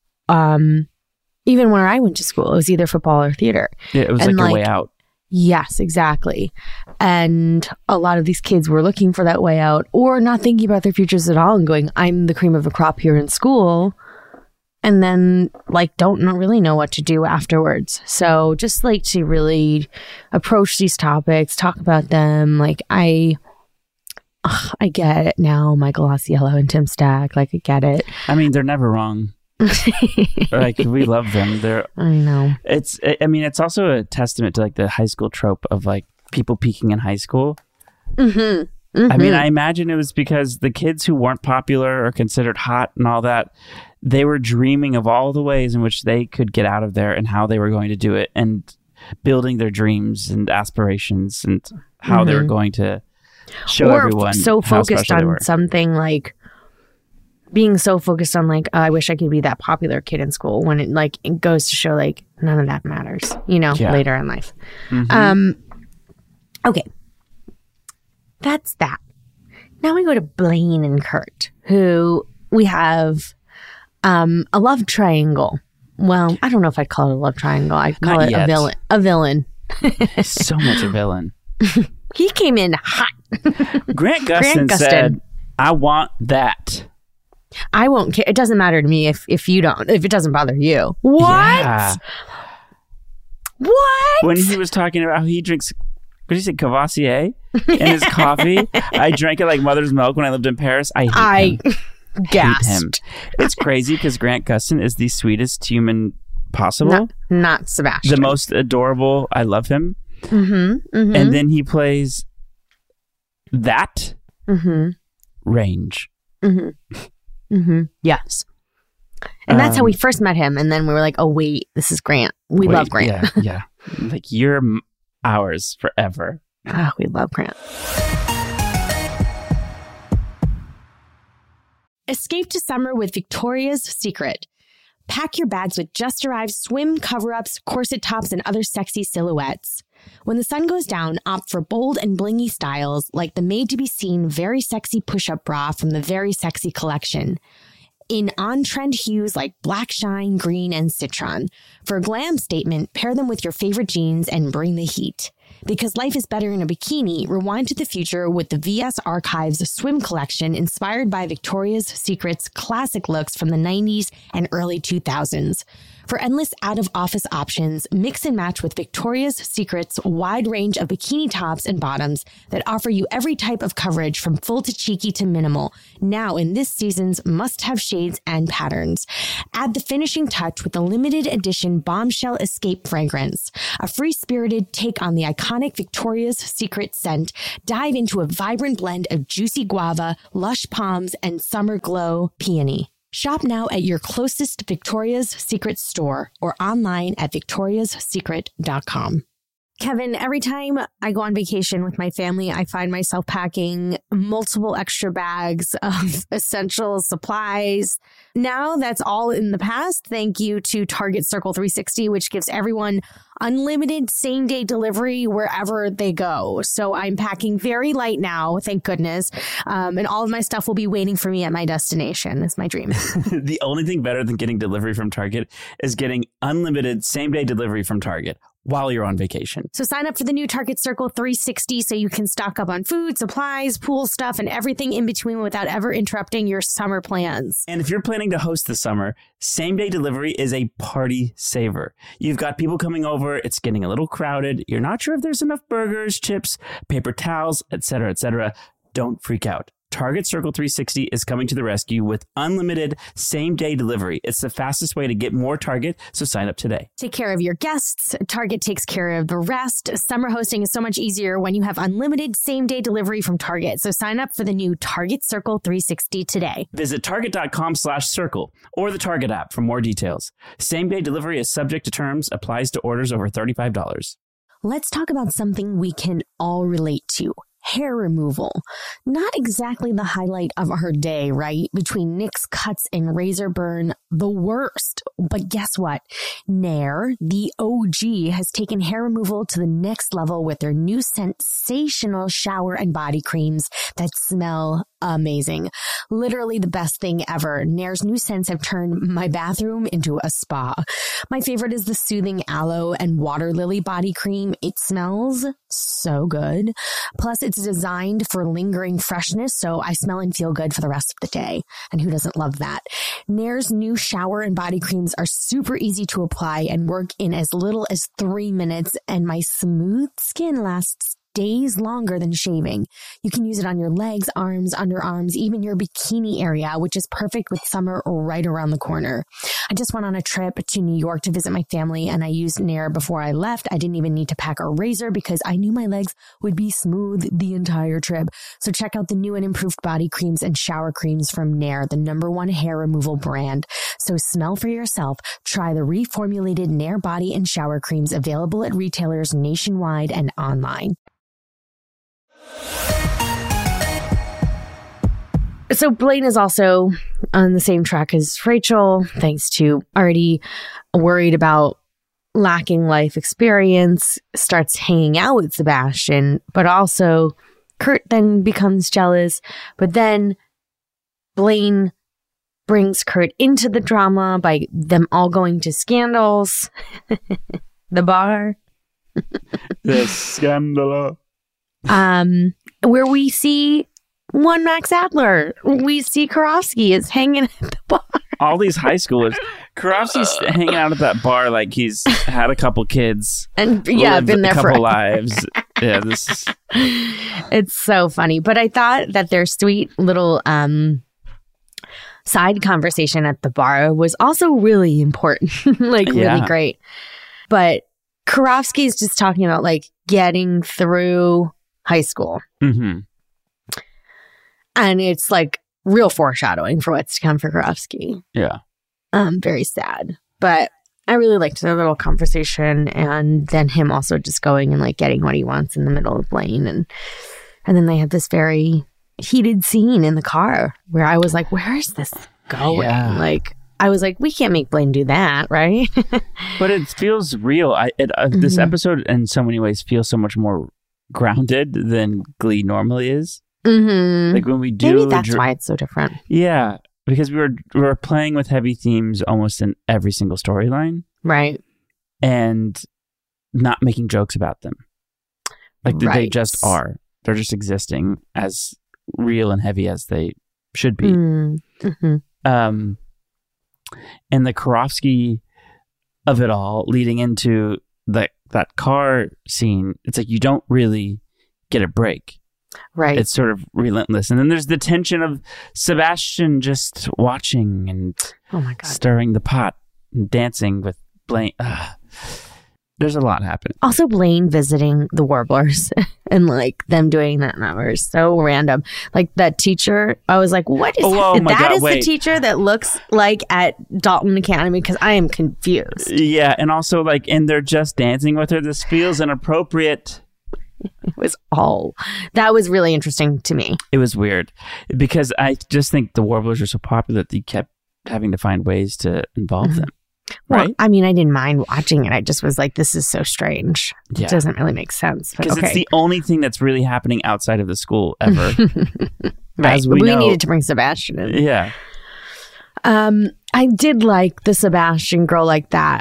even when I went to school, it was either football or theater. Yeah, it was a way out. Yes, exactly. And a lot of these kids were looking for that way out or not thinking about their futures at all and going, I'm the cream of the crop here in school. And then don't really know what to do afterwards. So just to really approach these topics, talk about them. I get it now, Michael Ausiello and Tim Stack. I get it. I mean, they're never wrong. We love them. I know. It's also a testament to the high school trope of people peaking in high school. I mean, I imagine it was because the kids who weren't popular or considered hot and all that, they were dreaming of all the ways in which they could get out of there and how they were going to do it and building their dreams and aspirations and how they were going to show everyone so how focused special they were. On something being so focused on I wish I could be that popular kid in school when it goes to show none of that matters, later in life. Okay. That's that. Now we go to Blaine and Kurt, who we have a love triangle. Well, I don't know if I'd call it a love triangle. I'd call it a villain. A villain. So much a villain. He came in hot. Grant Gustin said, I want that. I won't care. It doesn't matter to me if you don't, if it doesn't bother you. What? Yeah. What? When he was talking about how he drinks, what did he say, Cavassier in his coffee? I drank it like mother's milk when I lived in Paris. I gasped. Hate him. It's crazy because Grant Gustin is the sweetest human possible. Not Sebastian. The most adorable. I love him. And then he plays that range. Yes. And that's how we first met him. And then we were like, oh, wait, this is Grant. We love Grant. Yeah. You're ours forever. Oh, we love Grant. Escape to summer with Victoria's Secret. Pack your bags with just arrived swim cover-ups, corset tops, and other sexy silhouettes. When the sun goes down, opt for bold and blingy styles like the made-to-be-seen Very Sexy push-up bra from the Very Sexy collection. In on-trend hues like black shine, green, and citron. For a glam statement, pair them with your favorite jeans and bring the heat. Because life is better in a bikini, rewind to the future with the VS Archives swim collection inspired by Victoria's Secret's classic looks from the 90s and early 2000s. For endless out-of-office options, mix and match with Victoria's Secret's wide range of bikini tops and bottoms that offer you every type of coverage from full to cheeky to minimal, now in this season's must-have shades and patterns. Add the finishing touch with the limited edition Bombshell Escape fragrance, a free-spirited take on the iconic Victoria's Secret scent. Dive into a vibrant blend of juicy guava, lush palms, and summer glow peony. Shop now at your closest Victoria's Secret store or online at victoriassecret.com. Kevin, every time I go on vacation with my family, I find myself packing multiple extra bags of essential supplies. Now that's all in the past. Thank you to Target Circle 360, which gives everyone unlimited same-day delivery wherever they go. So I'm packing very light now, thank goodness. And all of my stuff will be waiting for me at my destination. It's my dream. The only thing better than getting delivery from Target is getting unlimited same-day delivery from Target while you're on vacation. So sign up for the new Target Circle 360 so you can stock up on food, supplies, pool stuff, and everything in between without ever interrupting your summer plans. And if you're planning to host this summer, same-day delivery is a party saver. You've got people coming over, it's getting a little crowded, you're not sure if there's enough burgers, chips, paper towels, etc., etc. Don't freak out. Target Circle 360 is coming to the rescue with unlimited same-day delivery. It's the fastest way to get more Target, so sign up today. Take care of your guests. Target takes care of the rest. Summer hosting is so much easier when you have unlimited same-day delivery from Target. So sign up for the new Target Circle 360 today. Visit target.com/circle or the Target app for more details. Same-day delivery is subject to terms, applies to orders over $35. Let's talk about something we can all relate to. hair removal. Not exactly the highlight of her day, right? Between Nick's cuts and razor burn, the worst. But guess what? Nair, the OG, has taken hair removal to the next level with their new sensational shower and body creams that smell amazing. Literally the best thing ever. Nair's new scents have turned my bathroom into a spa. My favorite is the soothing aloe and water lily body cream. It smells so good. Plus, it's designed for lingering freshness, so I smell and feel good for the rest of the day. And who doesn't love that? Nair's new shower and body creams are super easy to apply and work in as little as 3 minutes, and my smooth skin lasts days longer than shaving. You can use it on your legs, arms, underarms, even your bikini area, which is perfect with summer right around the corner. I just went on a trip to New York to visit my family, and I used Nair before I left. I didn't even need to pack a razor because I knew my legs would be smooth the entire trip. So check out the new and improved body creams and shower creams from Nair, the #1 hair removal brand. So smell for yourself. Try the reformulated Nair body and shower creams available at retailers nationwide and online. So Blaine is also on the same track as Rachel, thanks to already worried about lacking life experience, starts hanging out with Sebastian, but also Kurt then becomes jealous. But then Blaine brings Kurt into the drama by them all going to Scandals, the bar. The Scandal. Where we see one Max Adler. We see Karofsky is hanging at the bar. All these high schoolers. Karofsky's hanging out at that bar like he's had a couple kids. And yeah, been there for a couple lives. Yeah, this is... It's so funny. But I thought that their sweet little side conversation at the bar was also really important. Like really great. But Karofsky's just talking about like getting through high school. Mm-hmm. And it's like real foreshadowing for what's to come for Karofsky. Yeah. Very sad. But I really liked their little conversation, and then him also just going and like getting what he wants in the middle of Blaine. And then they had this very heated scene in the car where I was like, where is this going? Yeah. Like, I was like, we can't make Blaine do that, right? But it feels real. This episode in so many ways feels so much more grounded than Glee normally is. Mm-hmm. Like when we do, maybe that's why it's so different. Yeah, because we were playing with heavy themes almost in every single storyline, right? And not making jokes about them. Like they just are. They're just existing as real and heavy as they should be. Mm-hmm. And the Karofsky of it all, leading into that car scene, it's like you don't really get a break. Right. It's sort of relentless. And then there's the tension of Sebastian just watching and stirring the pot and dancing with Blaine. There's a lot happening. Also, Blaine visiting the Warblers and like them doing that number is so random. Like that teacher, I was like, what is the teacher that looks like at Dalton Academy? Because I am confused. Yeah. And also like, and they're just dancing with her. This feels inappropriate. That was really interesting to me. It was weird because I just think the Warblers are so popular that you kept having to find ways to involve them. Right. Well, I mean, I didn't mind watching it. I just was like, this is so strange. Yeah. It doesn't really make sense. Because it's the only thing that's really happening outside of the school ever. Right. We needed to bring Sebastian in. Yeah. I did like the Sebastian girl like that.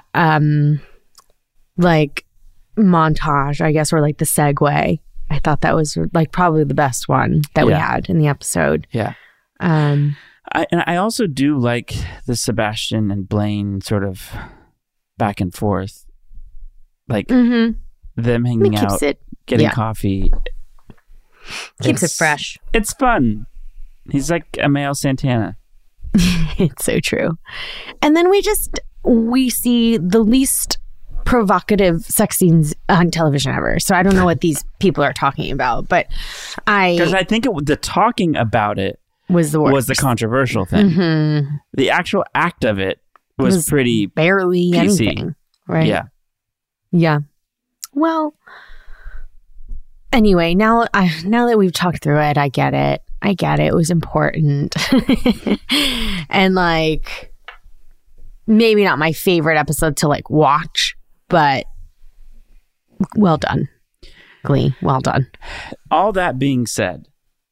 Like montage, I guess, or like the segue. I thought that was like probably the best one that we had in the episode. Yeah. I also do like the Sebastian and Blaine sort of back and forth, like them hanging out, getting coffee. Keeps it fresh. It's fun. He's like a male Santana. It's so true. And then we see the least provocative sex scenes on television ever. So I don't know what these people are talking about, but because I think the talking about it was the worst. Was the controversial thing. Mm-hmm. The actual act of it was pretty barely PC. Anything, right? Yeah. Yeah. Well, Anyway, now that we've talked through it, I get it. It was important. And like, maybe not my favorite episode to like watch, but well done. Glee, well done. All that being said,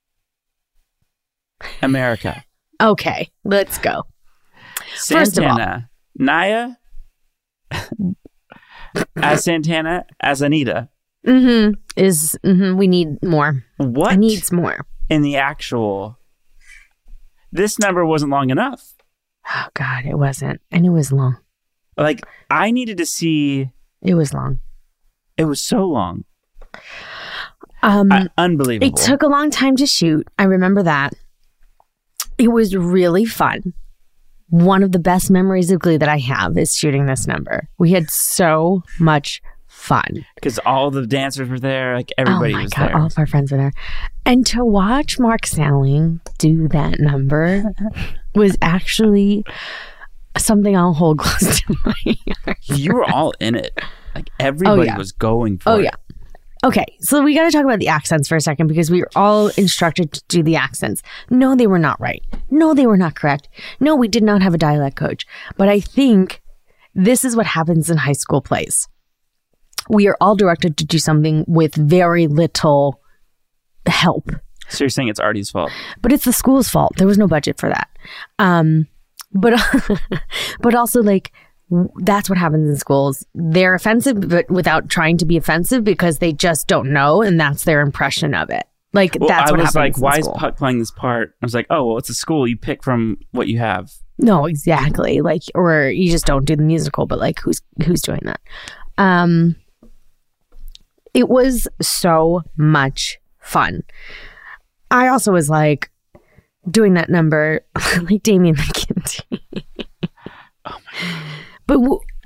America. Okay, let's go. Santana, First of all, Naya as Santana, as Anita. We need more. What? It needs more. In the actual, this number wasn't long enough. Oh God, it wasn't, and it was long. Like, I needed to see. It was long. It was so long. Unbelievable. It took a long time to shoot. I remember that. It was really fun. One of the best memories of Glee that I have is shooting this number. We had so much fun. Because all the dancers were there. Like, everybody was there. All of our friends were there. And to watch Mark Salling do that number was actually something I'll hold close to my heart. You were all in it. Like, everybody was going for it. Oh, yeah. Okay, so we got to talk about the accents for a second because we were all instructed to do the accents. No, they were not right. No, they were not correct. No, we did not have a dialect coach. But I think this is what happens in high school plays. We are all directed to do something with very little help. So you're saying it's Artie's fault? But it's the school's fault. There was no budget for that. But also, like, that's what happens in schools. They're offensive, but without trying to be offensive because they just don't know, and that's their impression of it. Like, well, that's what happens. I was like, why is Puck playing this part? I was like, oh, well, it's a school. You pick from what you have. No, exactly. Like, or you just don't do the musical, but like, who's doing that? It was so much fun. I also was like doing that number like Damien McKenzie. Oh my. But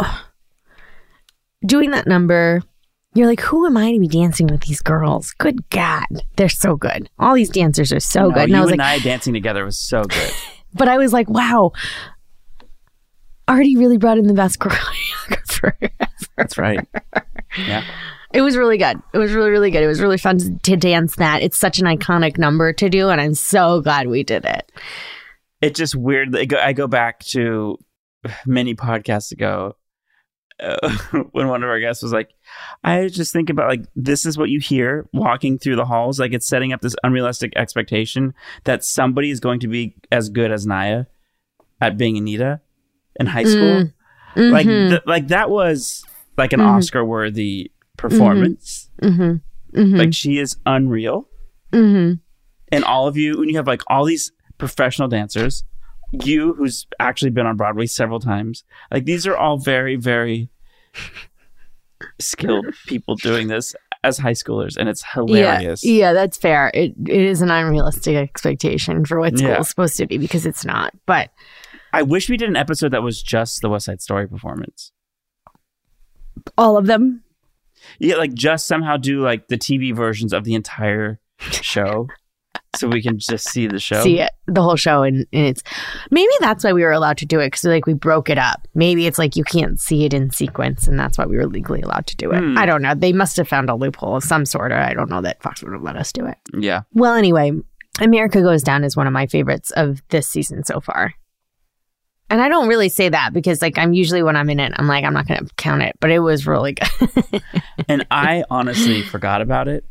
doing that number, you're like, who am I to be dancing with these girls? Good God, they're so good. All these dancers are so good. And I was and like, I dancing together was so good. But I was like, wow, Artie really brought in the best choreographer ever. That's right. Yeah. It was really good. It was really, really good. It was really fun to dance that. It's such an iconic number to do, and I'm so glad we did it. It's just weird. I go back to many podcasts ago when one of our guests was like, I just think about, like, this is what you hear walking through the halls. Like, it's setting up this unrealistic expectation that somebody is going to be as good as Naya at being Anita in high school. Mm-hmm. Like that was like an Oscar-worthy performance. Like, she is unreal. And all of you, when you have like all these professional dancers, you who's actually been on Broadway several times, like, these are all very, very skilled people doing this as high schoolers, and it's hilarious. Yeah, that's fair. It is an unrealistic expectation for what school is supposed to be, because it's not. But I wish we did an episode that was just the West Side Story performance. All of them? Yeah, like, just somehow do like the TV versions of the entire show. So we can just see the show. See it, the whole show. And it's, maybe that's why we were allowed to do it, because like we broke it up. Maybe it's like you can't see it in sequence, and that's why we were legally allowed to do it. I don't know. They must have found a loophole of some sort, or I don't know that Fox would have let us do it. Yeah. Well, anyway, America Goes Down is one of my favorites of this season so far. And I don't really say that because, like, I'm usually, when I'm in it, I'm like, I'm not going to count it, but it was really good. And I honestly forgot about it.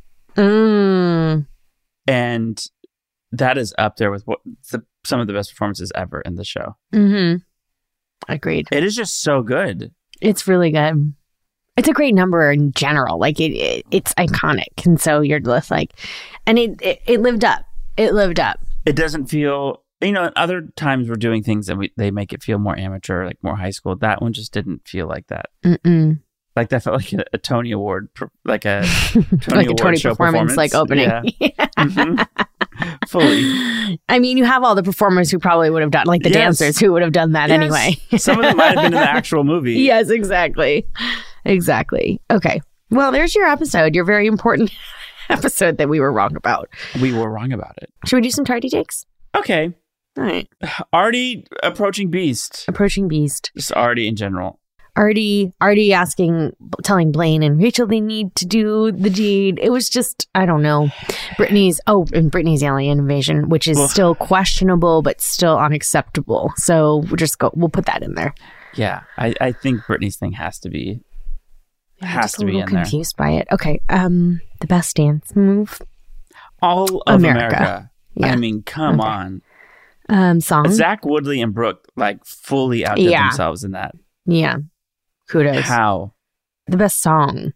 And that is up there with some of the best performances ever in the show. Agreed. It is just so good. It's really good. It's a great number in general. Like, it's iconic. And so you're just like, and it lived up. It lived up. It doesn't feel, you know, other times we're doing things that they make it feel more amateur, like more high school. That one just didn't feel like that. Like, that felt like a Tony Award, like a Tony like Award a Tony show performance, like opening. Yeah. Fully. I mean, you have all the performers who probably would have done, like the dancers who would have done that anyway. Some of them might have been in the actual movie. Yes, exactly. Okay. Well, there's your episode, your very important episode that we were wrong about. We were wrong about it. Should we do some tardy takes? Okay. All right. Artie approaching Beast. Approaching Beast. Just Artie in general. Already telling Blaine and Rachel they need to do the deed. It was just, I don't know. Brittany's alien invasion, which is still questionable, but still unacceptable. So we'll put that in there. Yeah, I think Brittany's thing has to be in there. I'm a little confused by it. Okay, the best dance move. All of America. Yeah. I mean, come on. Song. Zach Woodley and Brooke like fully outdid themselves in that. Yeah. Kudos. How? The best song.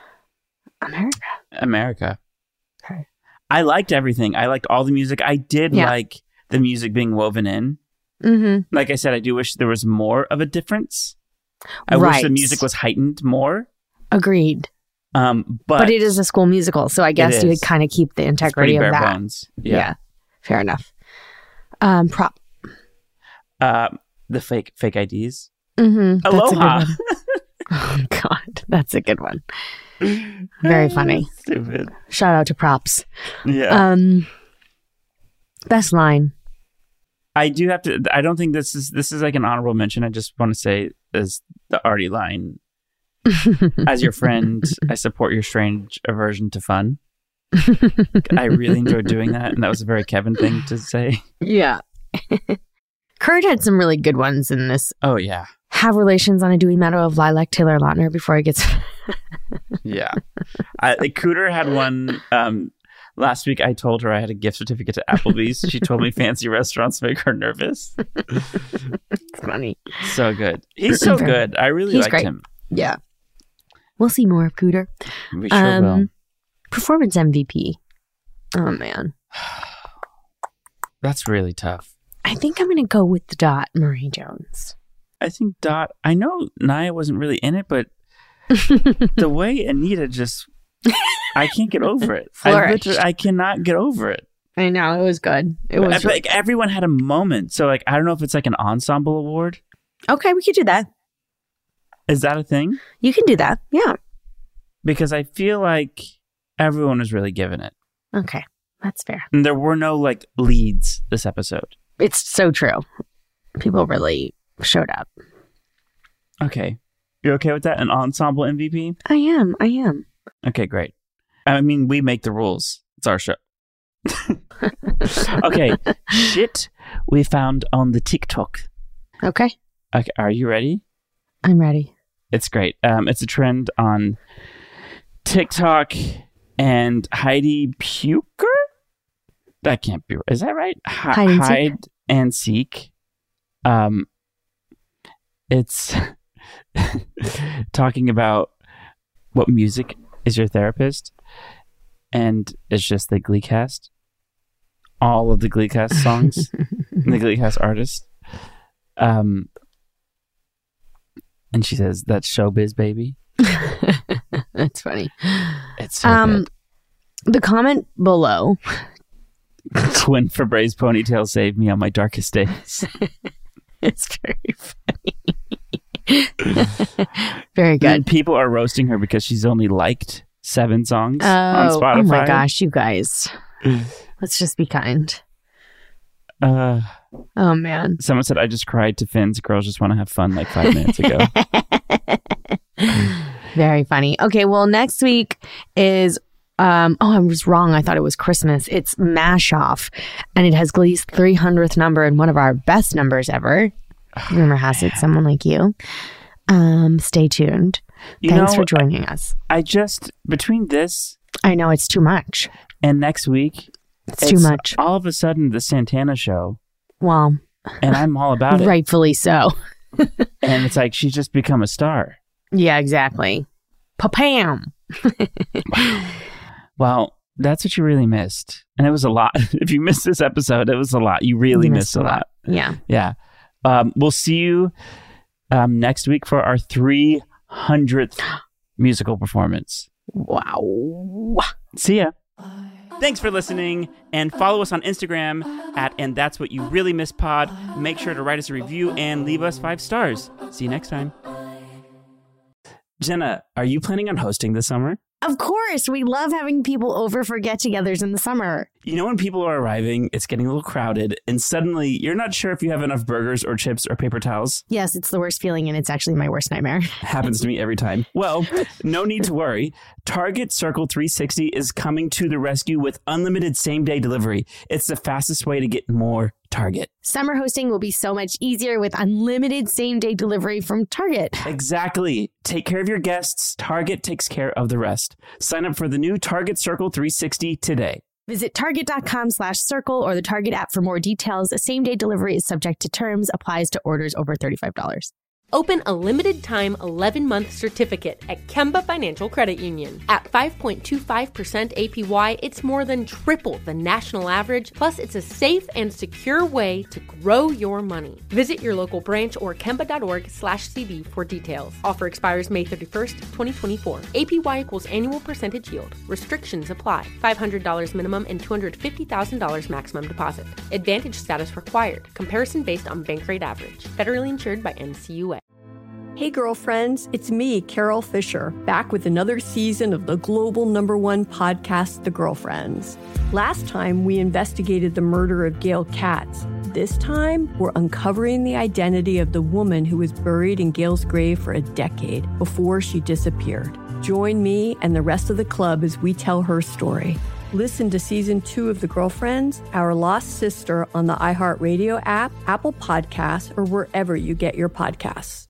America. Okay. I liked everything. I liked all the music. I did like the music being woven in. Mm-hmm. Like I said, I do wish there was more of a difference. I wish the music was heightened more. Agreed. But it is a school musical, so I guess you would kind of keep the integrity of that. Bones. Yeah. Fair enough. Prop. The fake IDs. Mm-hmm. Aloha. Oh God, that's a good one. Very funny. Stupid. Shout out to props. Yeah. Best line. I do have to. I don't think this is like an honorable mention. I just want to say is the Artie line. As your friend, I support your strange aversion to fun. I really enjoyed doing that, and that was a very Kevin thing to say. Yeah. Kurt had some really good ones in this. Oh yeah. Have relations on a dewy meadow of lilac, Taylor Lautner before he gets. Yeah. Cooter had one last week. I told her I had a gift certificate to Applebee's. She told me fancy restaurants make her nervous. It's funny. So good. He's so good. I really liked him. Yeah. We'll see more of Cooter. We sure will. Performance MVP. Oh, man. That's really tough. I think I'm going to go with Dot Marie Jones. I think Dot, I know Nia wasn't really in it, but the way Anita just, I can't get over it. I cannot get over it. I know, it was good. It was like everyone had a moment. So like, I don't know if it's like an ensemble award. Okay, we could do that. Is that a thing? You can do that. Yeah. Because I feel like everyone was really giving it. Okay, that's fair. And there were no like leads this episode. It's so true. People really showed up. Okay. You're okay with that? An ensemble MVP? I am. Okay, great. I mean, we make the rules. It's our show. Okay. Shit we found on the TikTok. Okay. Are you ready? I'm ready. It's great. It's a trend on TikTok and Heidi Puker? That can't be right. Is that right? Hide and Seek. It's talking about what music is your therapist, and it's just the Glee cast. All of the Glee cast songs, the Glee cast artists. And she says, "That's showbiz, baby." That's funny. It's so good. The comment below. Twin Febreze ponytail saved me on my darkest days. It's very funny. Very good. People are roasting her because she's only liked 7 songs on Spotify. Oh my gosh, you guys. Let's just be kind. Oh man. Someone said, I just cried to Finn's Girls Just Want to Have Fun like 5 minutes ago. Very funny. Okay, well, next week is I was wrong. I thought it was Christmas. It's Mash Off, and it has Glee's 300th number and one of our best numbers ever. Rumor has it, Someone Like You. Stay tuned. Thanks for joining us. Between this, I know it's too much, and next week, it's too much. All of a sudden, the Santana show. Well, and I'm all about it. Rightfully so. And it's like she's just become a star. Yeah, exactly. Pa-pam. Well, that's what you really missed. And it was a lot. If you missed this episode, it was a lot. You really missed a lot. Yeah. Yeah. We'll see you next week for our 300th musical performance. Wow. See ya. Thanks for listening, and follow us on Instagram at And That's What You Really Missed Pod. Make sure to write us a review and leave us 5 stars. See you next time. Jenna, are you planning on hosting this summer? Of course, we love having people over for get-togethers in the summer. You know when people are arriving, it's getting a little crowded, and suddenly you're not sure if you have enough burgers or chips or paper towels? Yes, it's the worst feeling, and it's actually my worst nightmare. Happens to me every time. Well, no need to worry. Target Circle 360 is coming to the rescue with unlimited same-day delivery. It's the fastest way to get more Target. Summer hosting will be so much easier with unlimited same-day delivery from Target. Exactly. Take care of your guests. Target takes care of the rest. Sign up for the new Target Circle 360 today. Visit target.com/circle or the Target app for more details. A same-day delivery is subject to terms, applies to orders over $35. Open a limited-time 11-month certificate at Kemba Financial Credit Union. At 5.25% APY, it's more than triple the national average, plus it's a safe and secure way to grow your money. Visit your local branch or kemba.org/cb for details. Offer expires May 31st, 2024. APY equals annual percentage yield. Restrictions apply. $500 minimum and $250,000 maximum deposit. Advantage status required. Comparison based on bank rate average. Federally insured by NCUA. Hey girlfriends, it's me, Carol Fisher, back with another season of the global #1 podcast, The Girlfriends. Last time, we investigated the murder of Gail Katz. This time, we're uncovering the identity of the woman who was buried in Gail's grave for a decade before she disappeared. Join me and the rest of the club as we tell her story. Listen to Season 2 of The Girlfriends, Our Lost Sister on the iHeartRadio app, Apple Podcasts, or wherever you get your podcasts.